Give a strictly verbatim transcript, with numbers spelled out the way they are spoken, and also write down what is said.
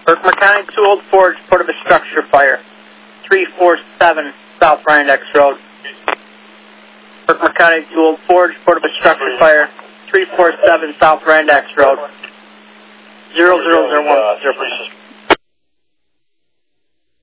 Herkimer County, two Old Forge, report of a structure fire. three four seven South Ryandex Road. Herkimer County, two Old Forge, report of a structure fire. three four seven South Ryandex Road. zero zero zero one zero.